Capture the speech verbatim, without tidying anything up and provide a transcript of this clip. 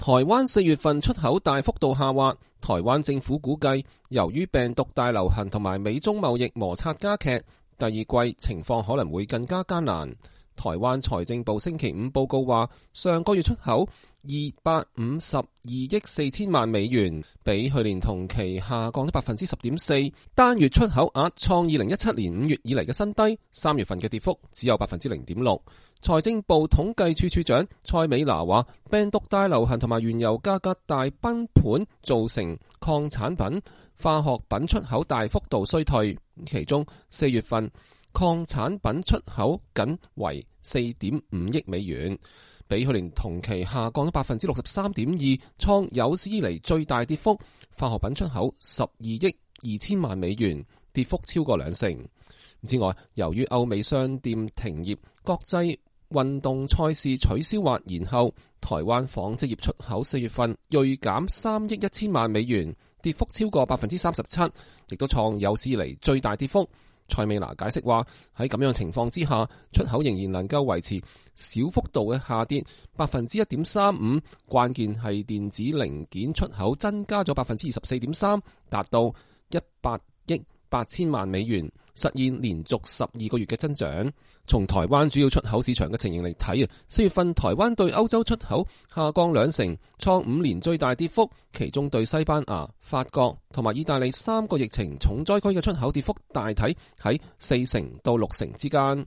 台灣四月份出口大幅度下滑，台灣政府估計，由於病毒大流行同埋美中貿易摩擦加劇，第二季情況可能會更加艱難。台灣財政部星期五報告話，上個月出口二百五十二億四千萬美元，比去年同期下降咗百分之十點四，單月出口額創二零一七年五月以嚟嘅新低，三月份嘅跌幅只有百分之零點六。財政部統計處處長蔡美娜話，病毒大流行同埋原油價格大崩盤造成礦產品、化學品出口大幅度衰退，其中四月份礦產品出口僅為四點五億美元，比去年同期下降咗百分之六十三點二，創有史以嚟最大跌幅。化學品出口十二億二千萬美元，跌幅超過兩成。之外，由於歐美商店停業，國際運動賽事取消或延後，台灣紡織業出口四月份銳減三億一千萬美元，跌幅超過百分之三十七，亦都創有史以嚟最大跌幅。蔡美娜解釋話，喺咁樣情況之下，出口仍然能夠維持小幅度嘅下跌百分之一點三五，關鍵係電子零件出口增加咗百分之二十四點三，達到一百億八千萬美元，實現連續十二個月嘅增長。從台灣主要出口市場嘅情形嚟睇啊，四月份台灣對歐洲出口下降兩成，創五年最大跌幅。其中對西班牙、法國同埋意大利三個疫情重災區嘅出口跌幅大體喺四成到六成之間。